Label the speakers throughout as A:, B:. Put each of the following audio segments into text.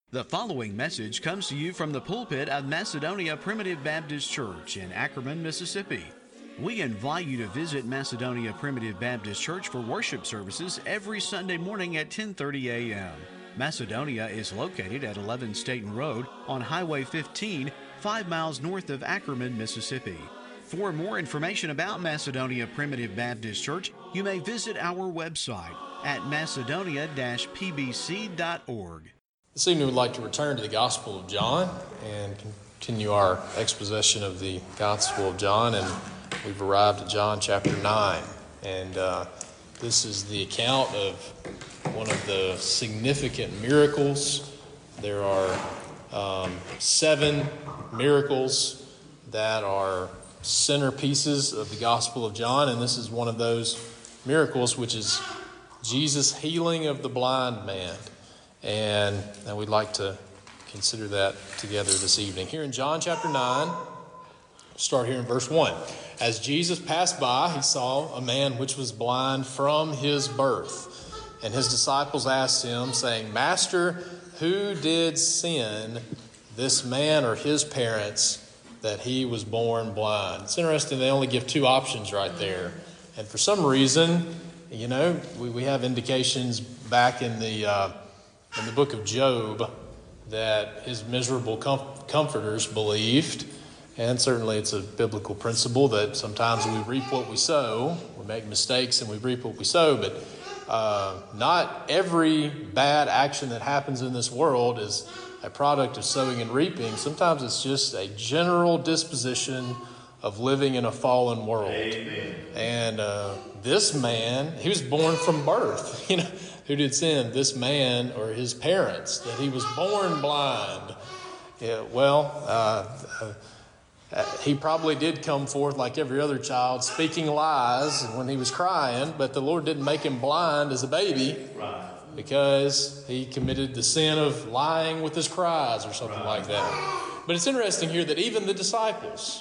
A: The following message comes to you from the pulpit of Macedonia Primitive Baptist Church in Ackerman, Mississippi. We invite you to visit Macedonia Primitive Baptist Church for worship services every Sunday morning at 10:30 a.m. Macedonia is located at 11 Staten Road on Highway 15, 5 miles north of Ackerman, Mississippi. For more information about Macedonia Primitive Baptist Church, you may visit our website at macedonia-pbc.org.
B: This evening we'd like to return to the Gospel of John and continue our exposition of the Gospel of John, and we've arrived at John chapter 9. And this is the account of one of the significant miracles. There are 7 miracles that are centerpieces of the Gospel of John, and this is one of those miracles, which is Jesus' healing of the blind man. And we'd like to consider that together this evening. Here in John chapter 9, start here in verse 1. As Jesus passed by, he saw a man which was blind from his birth. And his disciples asked him, saying, Master, who did sin, this man or his parents, that he was born blind? It's interesting, they only give 2 options right there. And for some reason, we have indications back in the book of Job that his miserable comforters believed, and certainly it's a biblical principle that sometimes we reap what we sow. We make mistakes and we reap what we sow, but not every bad action that happens in this world is a product of sowing and reaping. Sometimes it's just a general disposition of living in a fallen world. Amen. And this man, he was born from birth. Who did sin? This man or his parents, that he was born blind. Yeah, he probably did come forth like every other child, speaking lies when he was crying, but the Lord didn't make him blind as a baby, right, because he committed the sin of lying with his cries or something like that. But it's interesting here that even the disciples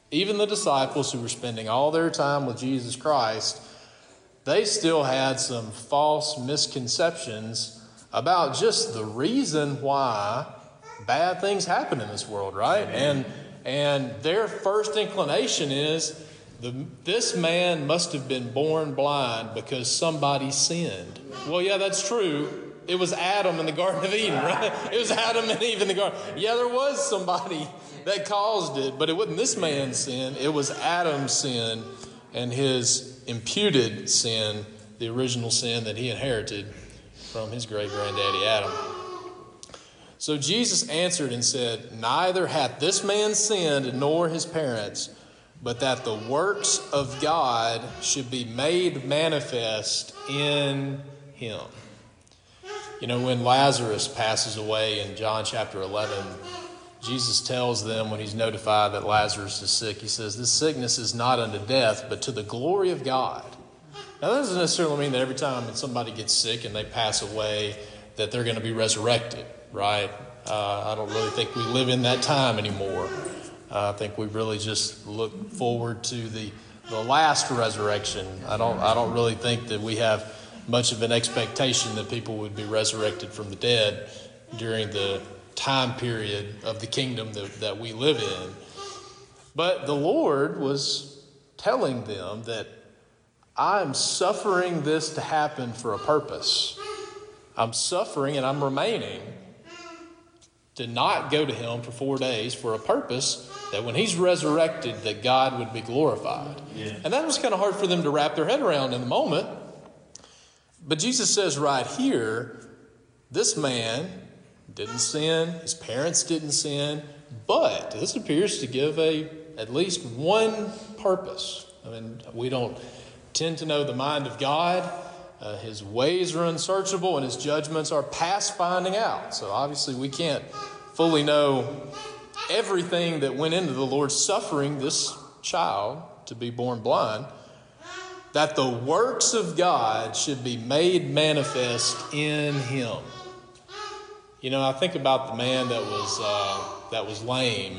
B: who were spending all their time with Jesus Christ, they still had some false misconceptions about just the reason why bad things happen in this world, right? And their first inclination is this man must have been born blind because somebody sinned. Well, yeah, that's true. It was Adam in the Garden of Eden, right? It was Adam and Eve in the garden. Yeah, there was somebody that caused it, but it wasn't this man's sin. It was Adam's sin and his imputed sin, the original sin that he inherited from his great-granddaddy Adam. So Jesus answered and said, Neither hath this man sinned nor his parents, but that the works of God should be made manifest in him. When Lazarus passes away in John chapter 11, Jesus tells them when he's notified that Lazarus is sick, he says, this sickness is not unto death, but to the glory of God. Now, that doesn't necessarily mean that every time that somebody gets sick and they pass away that they're going to be resurrected, right? I don't really think we live in that time anymore. I think we really just look forward to the last resurrection. I don't really think that we have much of an expectation that people would be resurrected from the dead during the time period of the kingdom that we live in. But the Lord was telling them that I'm suffering this to happen for a purpose. I'm suffering and I'm remaining to not go to him for 4 days for a purpose that when he's resurrected that God would be glorified. Yeah. And that was kind of hard for them to wrap their head around in the moment. But Jesus says right here, this man didn't sin, his parents didn't sin, but this appears to give at least one purpose. We don't tend to know the mind of God. His ways are unsearchable and his judgments are past finding out. So obviously we can't fully know everything that went into the Lord suffering this child to be born blind, that the works of God should be made manifest in him. I think about the man that was lame,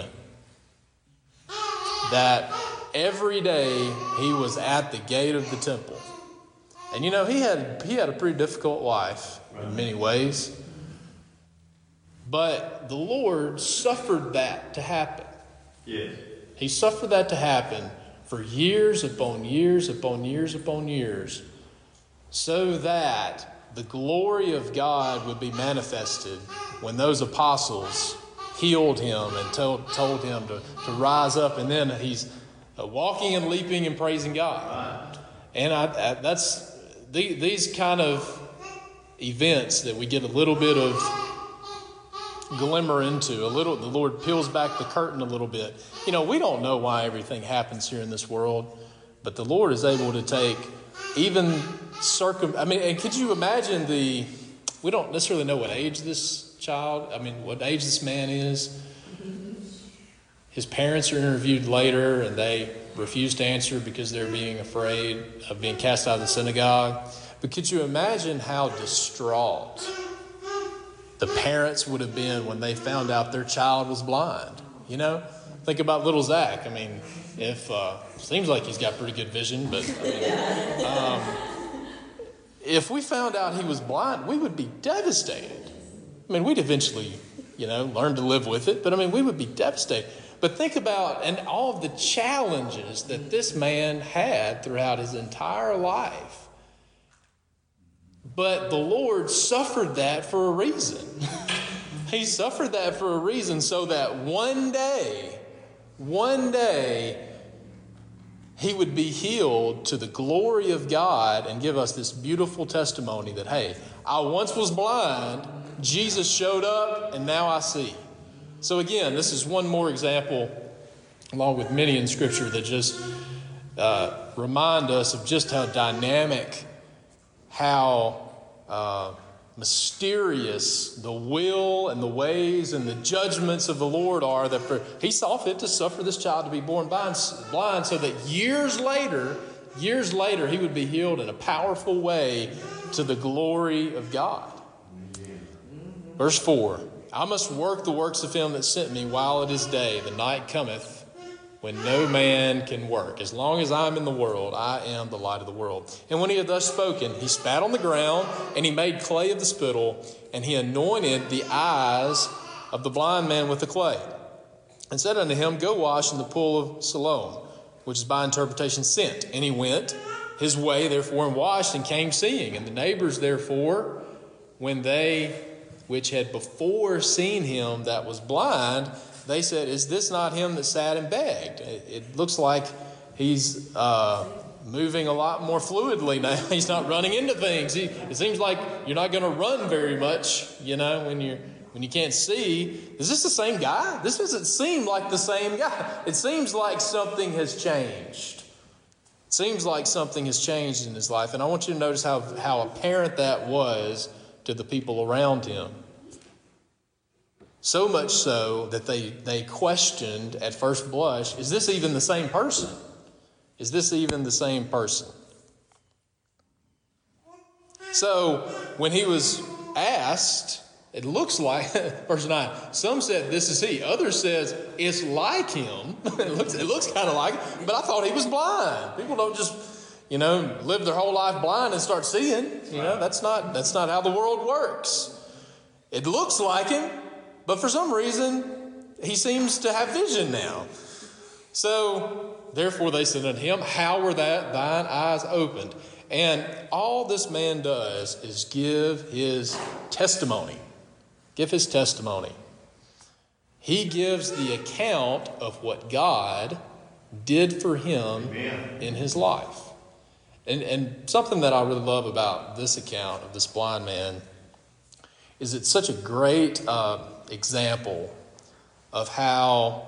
B: that every day he was at the gate of the temple. And he had a pretty difficult life in many ways. But the Lord suffered that to happen.
C: Yes.
B: He suffered that to happen for years upon years upon years upon years, so that the glory of God would be manifested when those apostles healed him and told him to rise up. And then he's walking and leaping and praising God. And that's these kind of events that we get a little bit of glimmer into, the Lord peels back the curtain a little bit. We don't know why everything happens here in this world, but the Lord is able to take even and could you imagine we don't necessarily know what age this what age this man is. His parents are interviewed later and they refuse to answer because they're being afraid of being cast out of the synagogue. But could you imagine how distraught the parents would have been when they found out their child was blind? Think about little Zach. If seems like he's got pretty good vision, but if we found out he was blind, we would be devastated. We'd eventually, learn to live with it, but we would be devastated. But think about and all of the challenges that this man had throughout his entire life. But the Lord suffered that for a reason. He suffered that for a reason so that one day, he would be healed to the glory of God and give us this beautiful testimony that, hey, I once was blind, Jesus showed up, and now I see. So again, this is one more example, along with many in Scripture, that just remind us of just how dynamic, how mysterious the will and the ways and the judgments of the Lord are. He saw fit to suffer this child to be born blind so that years later, he would be healed in a powerful way to the glory of God. Verse 4, I must work the works of him that sent me while it is day. The night cometh when no man can work. As long as I am in the world, I am the light of the world. And when he had thus spoken, he spat on the ground, and he made clay of the spittle, and he anointed the eyes of the blind man with the clay, and said unto him, Go wash in the pool of Siloam, which is by interpretation sent. And he went his way, therefore, and washed, and came seeing. And the neighbors, therefore, when they which had before seen him that was blind, they said, Is this not him that sat and begged? It looks like he's moving a lot more fluidly now. He's not running into things. It seems like you're not going to run very much, when you can't see. Is this the same guy? This doesn't seem like the same guy. It seems like something has changed. It seems like something has changed in his life. And I want you to notice how apparent that was to the people around him. So much so that they questioned at first blush, is this even the same person? Is this even the same person? So when he was asked, it looks like, verse 9, some said this is he. Others says it's like him. It looks kind of like him, but I thought he was blind. People don't just, live their whole life blind and start seeing. That's not how the world works. It looks like him, but for some reason, he seems to have vision now. So, therefore they said unto him, How were thine eyes opened? And all this man does is give his testimony. Give his testimony. He gives the account of what God did for him in his life. And something that I really love about this account of this blind man is it's such a great example of how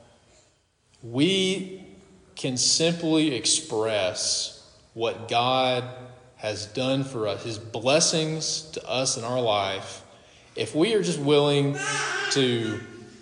B: we can simply express what God has done for us, his blessings to us in our life, if we are just willing to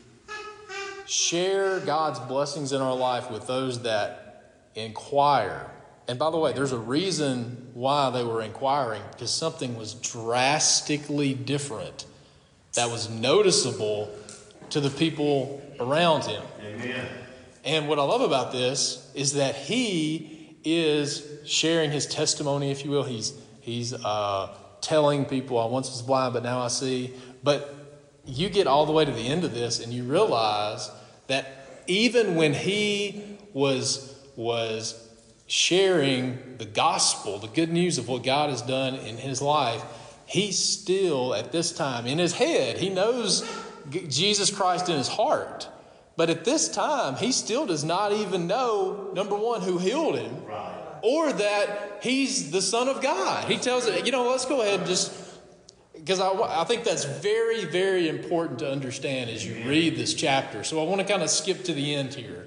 B: share God's blessings in our life with those that inquire. And by the way, there's a reason why they were inquiring, because something was drastically different that was noticeable to the people around him.
C: Amen.
B: And what I love about this is that he is sharing his testimony, if you will. He's telling people, I once was blind, but now I see. But you get all the way to the end of this and you realize that even when he was sharing the gospel, the good news of what God has done in his life, he still, at this time, in his head, he knows Jesus Christ in his heart. But at this time, he still does not even know, number one, who healed him, or that he's the Son of God. He tells it, let's go ahead and just, because I think that's very, very important to understand as you read this chapter. So I want to kind of skip to the end here.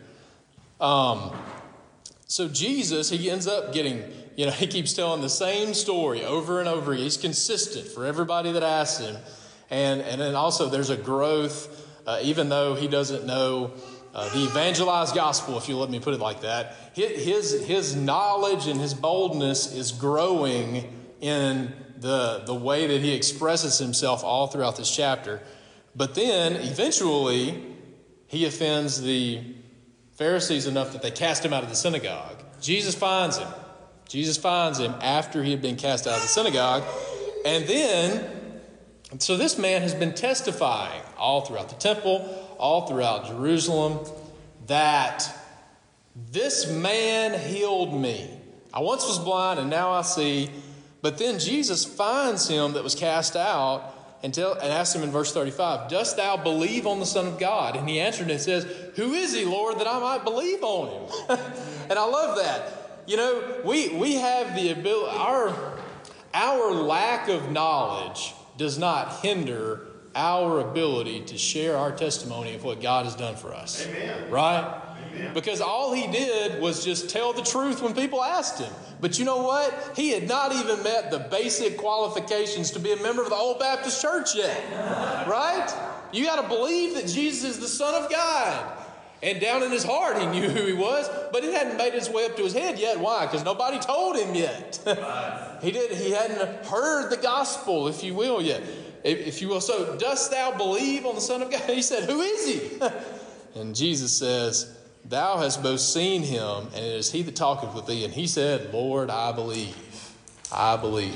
B: So Jesus, he ends up getting, he keeps telling the same story over and over again. He's consistent for everybody that asks him. And then also there's a growth, even though he doesn't know the evangelized gospel, if you let me put it like that. His knowledge and his boldness is growing in the way that he expresses himself all throughout this chapter. But then eventually he offends the Pharisees enough that they cast him out of the synagogue. Jesus finds him after he had been cast out of the synagogue. And then, so this man has been testifying all throughout the temple, all throughout Jerusalem, that this man healed me. I once was blind and now I see. But then Jesus finds him that was cast out and asked him in verse 35, dost thou believe on the Son of God? And he answered and says, who is he, Lord, that I might believe on him? And I love that. We have the ability, our lack of knowledge does not hinder our ability to share our testimony of what God has done for us. Amen. Right? Amen. Because all he did was just tell the truth when people asked him. But you know what? He had not even met the basic qualifications to be a member of the Old Baptist Church yet. Right? You got to believe that Jesus is the Son of God. And down in his heart, he knew who he was, but it hadn't made its way up to his head yet. Why? Because nobody told him yet. He hadn't heard the gospel, if you will, yet. If you will. So, dost thou believe on the Son of God? He said, who is he? And Jesus says, thou hast both seen him, and it is he that talketh with thee. And he said, Lord, I believe. I believe.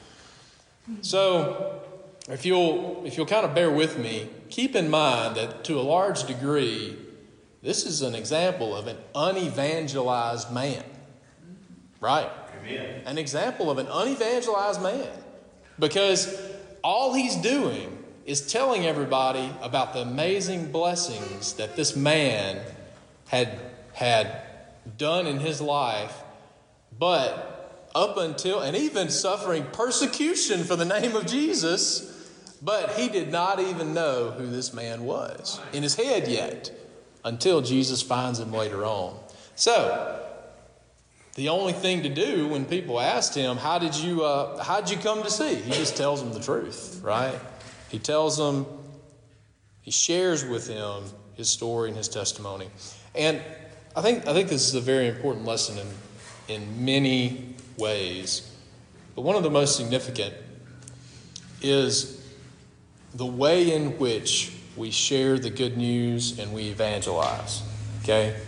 B: So, if you'll kind of bear with me, keep in mind that to a large degree, this is an example of an unevangelized man. Right? Amen. An example of an unevangelized man. Because all he's doing is telling everybody about the amazing blessings that this man had done in his life, but up until, and even suffering persecution for the name of Jesus, but he did not even know who this man was in his head yet until Jesus finds him later on. So, the only thing to do when people asked him, how'd you come to see? He just tells them the truth, right? He tells them, he shares with them his story and his testimony. And I think this is a very important lesson in many ways. But one of the most significant is the way in which we share the good news and we evangelize. Okay?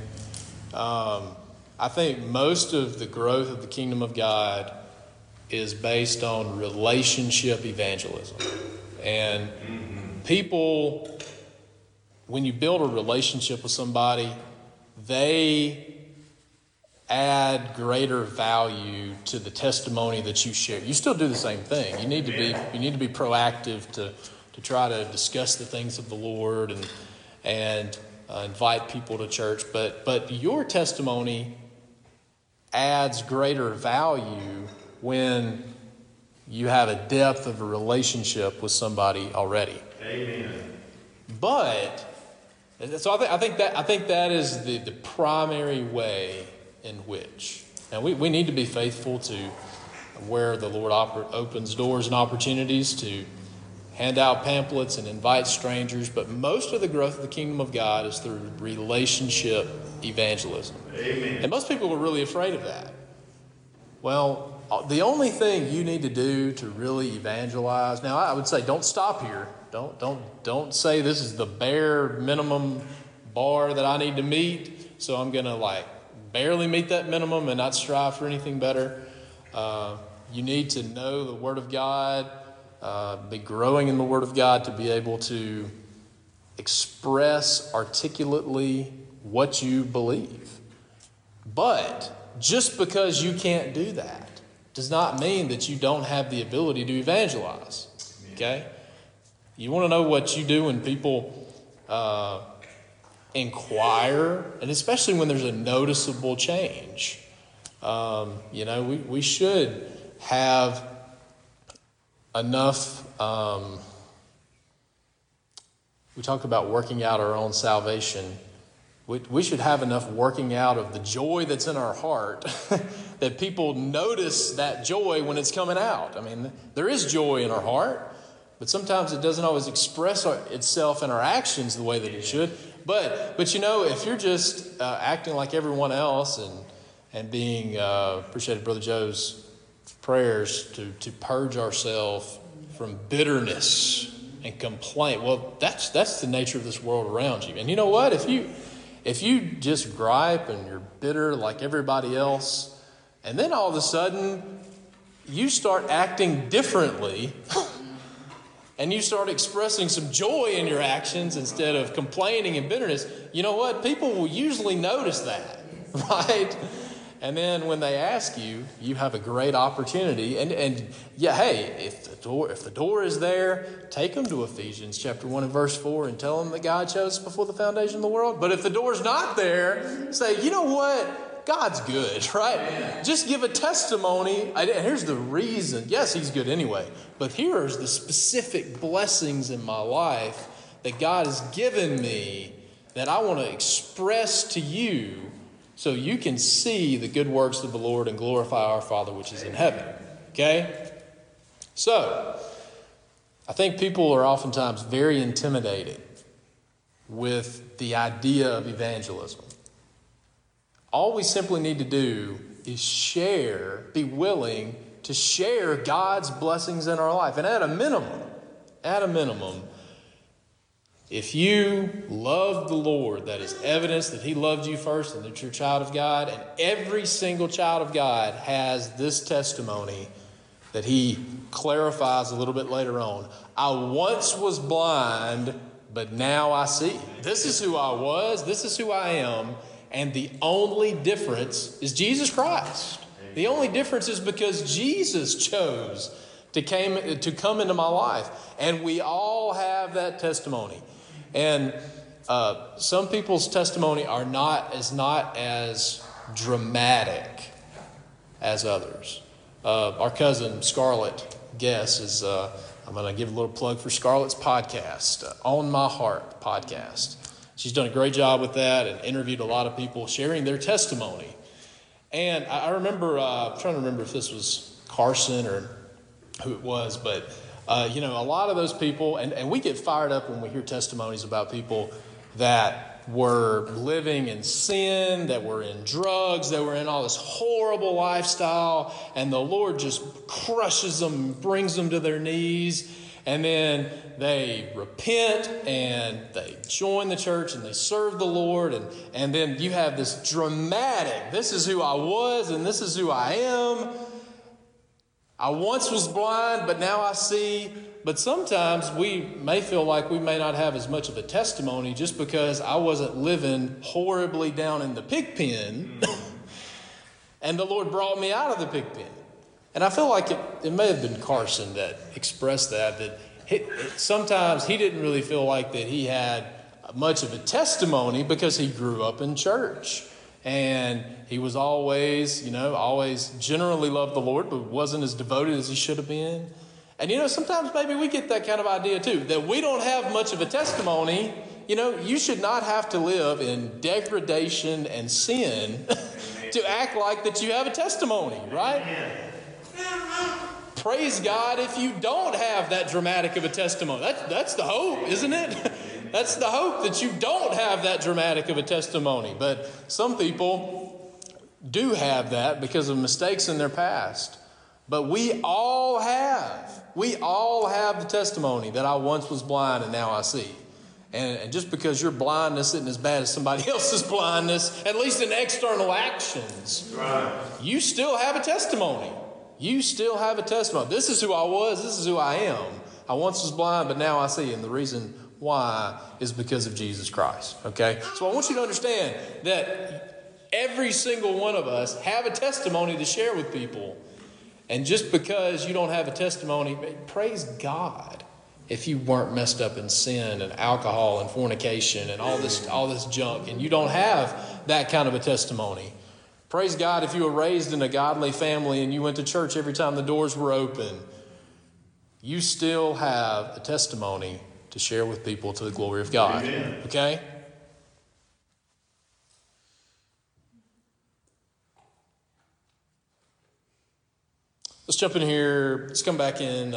B: I think most of the growth of the kingdom of God is based on relationship evangelism. And people, when you build a relationship with somebody, they add greater value to the testimony that you share. You still do the same thing. You need to be proactive to try to discuss the things of the Lord and invite people to church. But your testimony adds greater value when you have a depth of a relationship with somebody already. Amen. But so I think that is the primary way in which, and we need to be faithful to where the Lord opens doors and opportunities to hand out pamphlets and invite strangers, but most of the growth of the kingdom of God is through relationship evangelism. Amen. And most people are really afraid of that. Well, the only thing you need to do to really evangelize, now I would say don't stop here. Don't say this is the bare minimum bar that I need to meet, so I'm going to barely meet that minimum and not strive for anything better. You need to know the Word of God. be growing in the Word of God to be able to express articulately what you believe. But just because you can't do that does not mean that you don't have the ability to evangelize. Okay? You want to know what you do when people inquire, and especially when there's a noticeable change. We should have enough. We talk about working out our own salvation. We should have enough working out of the joy that's in our heart that people notice that joy when it's coming out. I mean, there is joy in our heart, but sometimes it doesn't always express itself in our actions the way that it should. But if you're just acting like everyone else and being, appreciated Brother Joe's prayers to purge ourselves from bitterness and complaint. Well, that's the nature of this world around you. And you know what? If you just gripe and you're bitter like everybody else, and then all of a sudden you start acting differently and you start expressing some joy in your actions instead of complaining and bitterness, you know what? People will usually notice that, right? And then when they ask you, you have a great opportunity. And yeah, hey, if the door is there, take them to Ephesians chapter 1 and verse 4 and tell them that God chose before the foundation of the world. But if the door's not there, say, you know what? God's good, right? Just give a testimony. And here's the reason. Yes, he's good anyway. But here's the specific blessings in my life that God has given me that I want to express to you, so you can see the good works of the Lord and glorify our Father which is in heaven. Okay? So, I think people are oftentimes very intimidated with the idea of evangelism. All we simply need to do is be willing to share God's blessings in our life. And at a minimum, if you love the Lord, that is evidence that he loved you first and that you're a child of God. And every single child of God has this testimony that he clarifies a little bit later on. I once was blind, but now I see. This is who I was. This is who I am. And the only difference is Jesus Christ. The only difference is because Jesus chose to come into my life. And we all have that testimony. And some people's testimony are not as dramatic as others. Our cousin Scarlett Guess is, I'm going to give a little plug for Scarlett's podcast, On My Heart podcast. She's done a great job with that and interviewed a lot of people sharing their testimony. And I remember, I'm trying to remember if this was Carson or who it was, but a lot of those people, and we get fired up when we hear testimonies about people that were living in sin, that were in drugs, that were in all this horrible lifestyle, and the Lord just crushes them, brings them to their knees, and then they repent and they join the church and they serve the Lord, and then you have this dramatic, this is who I was and this is who I am. I once was blind, but now I see. But sometimes we may feel like we may not have as much of a testimony just because I wasn't living horribly down in the pig pen and the Lord brought me out of the pig pen. And I feel like it may have been Carson that expressed that sometimes he didn't really feel like that he had much of a testimony because he grew up in church. And he was always generally loved the Lord, but wasn't as devoted as he should have been. And, sometimes maybe we get that kind of idea too, that we don't have much of a testimony. You should not have to live in degradation and sin to act like that you have a testimony, right? Praise God if you don't have that dramatic of a testimony. That's the hope, isn't it? That's the hope, that you don't have that dramatic of a testimony. But some people do have that because of mistakes in their past. But we all have the testimony that I once was blind and now I see. And just because your blindness isn't as bad as somebody else's blindness, at least in external actions, right, you still have a testimony. You still have a testimony. This is who I was. This is who I am. I once was blind, but now I see. And the reason why is because of Jesus Christ. Okay? So I want you to understand that every single one of us have a testimony to share with people. And just because you don't have a testimony, praise God if you weren't messed up in sin and alcohol and fornication and all this junk, and you don't have that kind of a testimony. Praise God if you were raised in a godly family and you went to church every time the doors were open. You still have a testimony to share with people to the glory of God. Amen. Okay? Let's jump in here. Let's come back in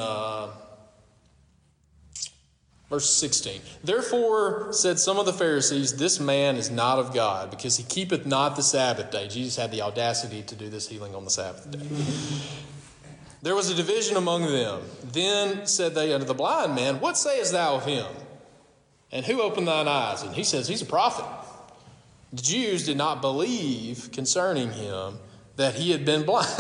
B: verse 16. Therefore said some of the Pharisees, this man is not of God, because he keepeth not the Sabbath day. Jesus had the audacity to do this healing on the Sabbath day. There was a division among them. Then said they unto the blind man, what sayest thou of him? And who opened thine eyes? And he says, he's a prophet. The Jews did not believe concerning him that he had been blind.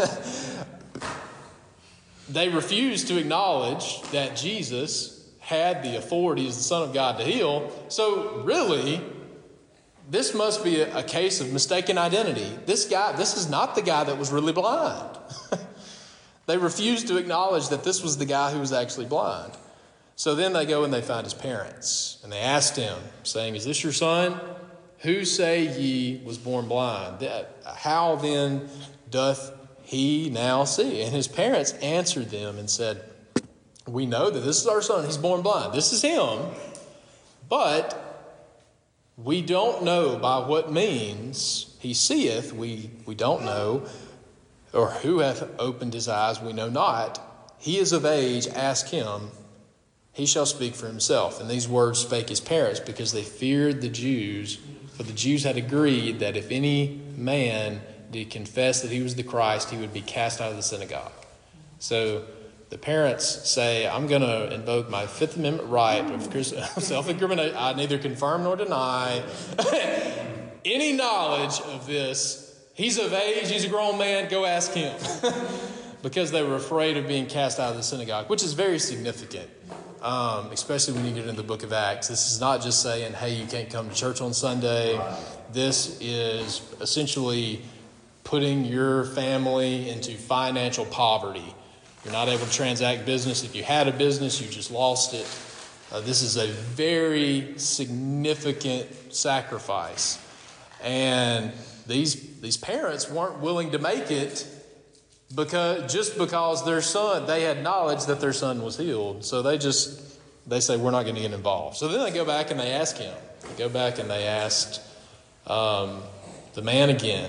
B: They refused to acknowledge that Jesus had the authority as the Son of God to heal. So really, this must be a case of mistaken identity. This is not the guy that was really blind. They refused to acknowledge that this was the guy who was actually blind. So then they go and they find his parents. And they asked him, saying, is this your son? Who say ye was born blind? How then doth he now see? And his parents answered them and said, we know that this is our son. He's born blind. This is him. But we don't know by what means he seeth. We don't know. Or who hath opened his eyes, we know not. He is of age, ask him. He shall speak for himself. And these words spake his parents, because they feared the Jews. For the Jews had agreed that if any man did confess that he was the Christ, he would be cast out of the synagogue. So the parents say, I'm going to invoke my Fifth Amendment right of self-incrimination. I neither confirm nor deny any knowledge of this. He's of age. He's a grown man. Go ask him. Because they were afraid of being cast out of the synagogue, which is very significant, especially when you get into the book of Acts. This is not just saying, hey, you can't come to church on Sunday. This is essentially putting your family into financial poverty. You're not able to transact business. If you had a business, you just lost it. This is a very significant sacrifice. And these parents weren't willing to make it because their son, they had knowledge that their son was healed. So they say, we're not going to get involved. So then they go back and they ask him. They go back and they asked the man again.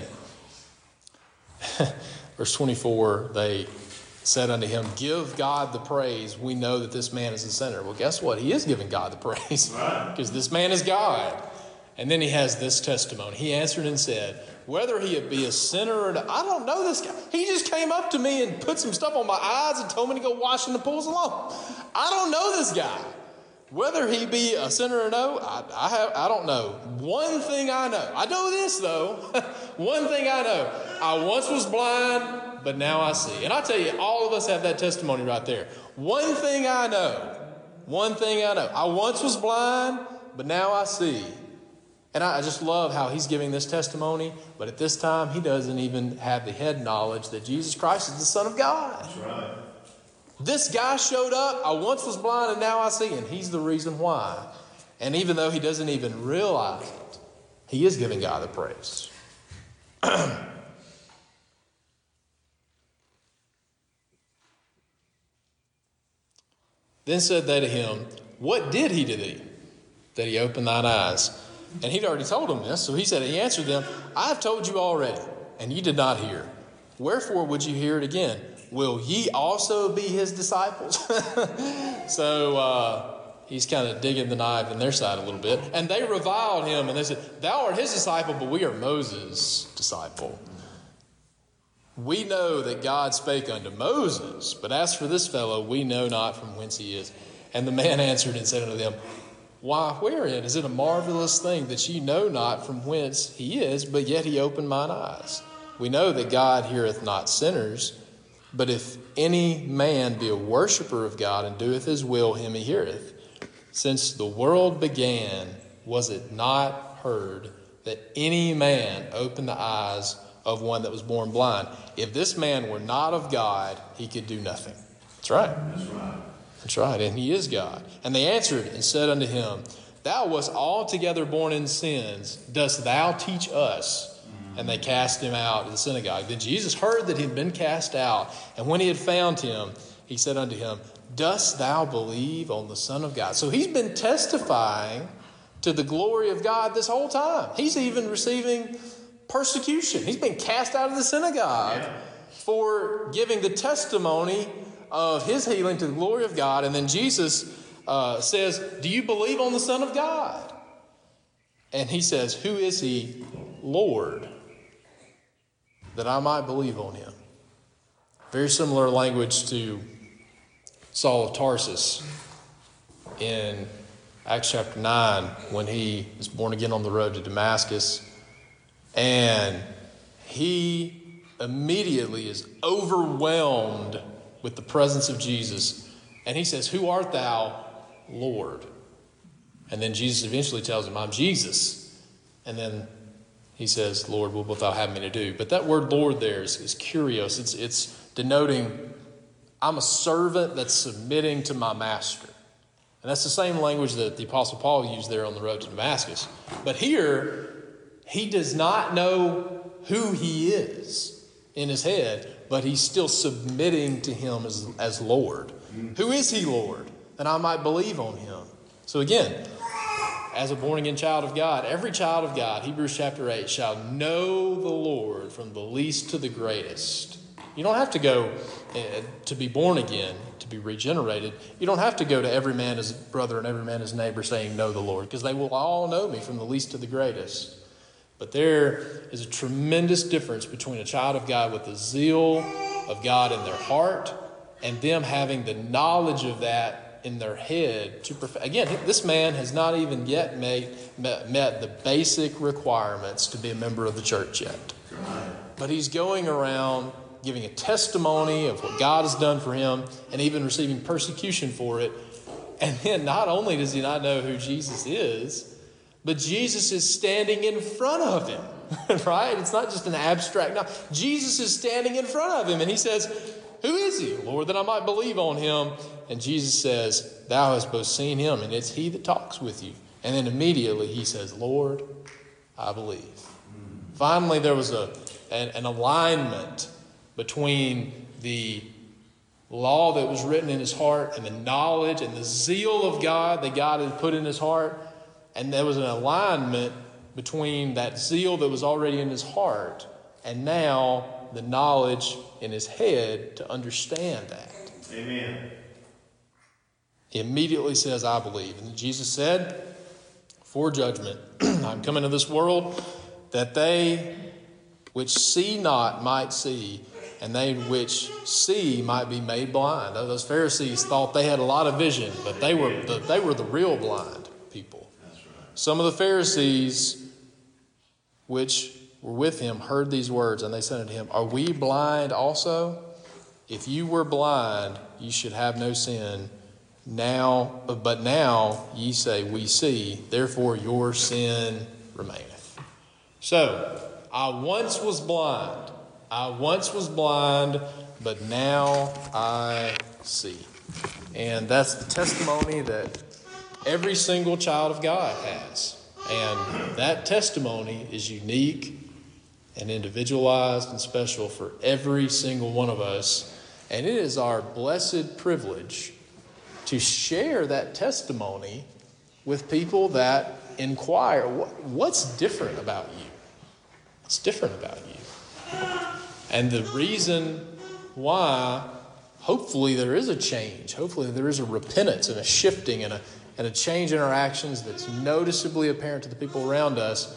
B: Verse 24, they said unto him, give God the praise. We know that this man is a sinner. Well, guess what? He is giving God the praise because this man is God. And then he has this testimony. He answered and said, whether he be a sinner or not, I don't know this guy. He just came up to me and put some stuff on my eyes and told me to go wash in the pools alone. I don't know this guy. Whether he be a sinner or no, I don't know. One thing I know. I know this, though. One thing I know. I once was blind, but now I see. And I tell you, all of us have that testimony right there. One thing I know. One thing I know. I once was blind, but now I see. And I just love how he's giving this testimony, but at this time, he doesn't even have the head knowledge that Jesus Christ is the Son of God. That's right. This guy showed up. I once was blind and now I see. And he's the reason why. And even though he doesn't even realize it, he is giving God the praise. Then said they to him, what did he to thee, that he opened thine eyes? And he'd already told them this. So he answered them, I have told you already, and ye did not hear. Wherefore would you hear it again? Will ye also be his disciples? So he's kind of digging the knife in their side a little bit. And they reviled him, and they said, thou art his disciple, but we are Moses' disciple. We know that God spake unto Moses, but as for this fellow, we know not from whence he is. And the man answered and said unto them, why, wherein is it a marvelous thing that ye know not from whence he is, but yet he opened mine eyes? We know that God heareth not sinners, But if any man be a worshipper of God and doeth his will, him he heareth. Since the world began, was it not heard that any man opened the eyes of one that was born blind? If this man were not of God, he could do nothing. That's right. That's right. And he is God. And they answered and said unto him, Thou wast altogether born in sins. Dost thou teach us? And they cast him out of the synagogue. Then Jesus heard that he had been cast out. And when he had found him, he said unto him, Dost thou believe on the Son of God? So he's been testifying to the glory of God this whole time. He's even receiving persecution. He's been cast out of the synagogue for giving the testimony of his healing to the glory of God. And then Jesus says, Do you believe on the Son of God? And he says, Who is he? Lord, that I might believe on him. Very similar language to Saul of Tarsus in Acts chapter 9 when he was born again on the road to Damascus. And he immediately is overwhelmed with the presence of Jesus. And he says, Who art thou, Lord? And then Jesus eventually tells him, I'm Jesus. And then he says, Lord, what wilt thou have me to do? But that word Lord there is curious. It's denoting I'm a servant that's submitting to my master. And that's the same language that the Apostle Paul used there on the road to Damascus. But here, he does not know who he is in his head, but he's still submitting to him as Lord. Who is he, Lord? That I might believe on him. So again, as a born-again child of God, every child of God, Hebrews chapter 8, shall know the Lord from the least to the greatest. You don't have to go to be born again, to be regenerated. You don't have to go to every man his brother and every man his neighbor saying, know the Lord, because they will all know me from the least to the greatest. But there is a tremendous difference between a child of God with the zeal of God in their heart and them having the knowledge of that in their head to perfect. Again, this man has not even yet met the basic requirements to be a member of the church yet. But he's going around giving a testimony of what God has done for him and even receiving persecution for it. And then not only does he not know who Jesus is, but Jesus is standing in front of him, right? It's not just an abstract. No, Jesus is standing in front of him and he says, who is he, Lord, that I might believe on him? And Jesus says, thou hast both seen him, and it's he that talks with you. And then immediately he says, Lord, I believe. Finally, there was an alignment between the law that was written in his heart and the knowledge and the zeal of God that God had put in his heart. And there was an alignment between that zeal that was already in his heart and now the knowledge in his head to understand that.
C: Amen.
B: He immediately says, I believe. And Jesus said, for judgment, I'm come into this world that they which see not might see, and they which see might be made blind. Those Pharisees thought they had a lot of vision, but they were the real blind people.
C: That's right.
B: Some of the Pharisees which were with him heard these words, and they said unto him, are we blind also? If you were blind, you should have no sin. But now ye say, we see, therefore your sin remaineth. So, I once was blind, but now I see. And that's the testimony that every single child of God has. And that testimony is unique and individualized and special for every single one of us. And it is our blessed privilege to share that testimony with people that inquire, what's different about you? What's different about you? And the reason why, hopefully there is a change. Hopefully there is a repentance and a shifting and a change in our actions that's noticeably apparent to the people around us.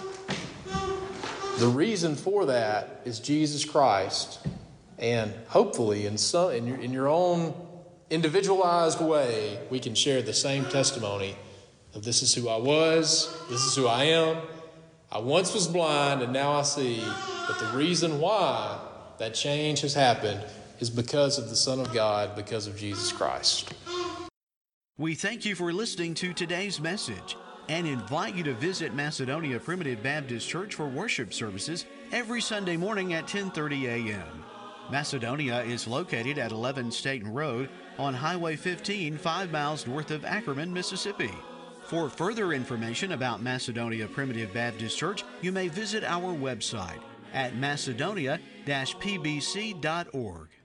B: The reason for that is Jesus Christ. And hopefully in your own individualized way, we can share the same testimony of this is who I was, this is who I am. I once was blind and now I see. But the reason why that change has happened is because of the Son of God, because of Jesus Christ.
A: We thank you for listening to today's message and invite you to visit Macedonia Primitive Baptist Church for worship services every Sunday morning at 10:30 a.m. Macedonia is located at 11 Staten Road on Highway 15, 5 miles north of Ackerman, Mississippi. For further information about Macedonia Primitive Baptist Church, you may visit our website at macedonia-pbc.org.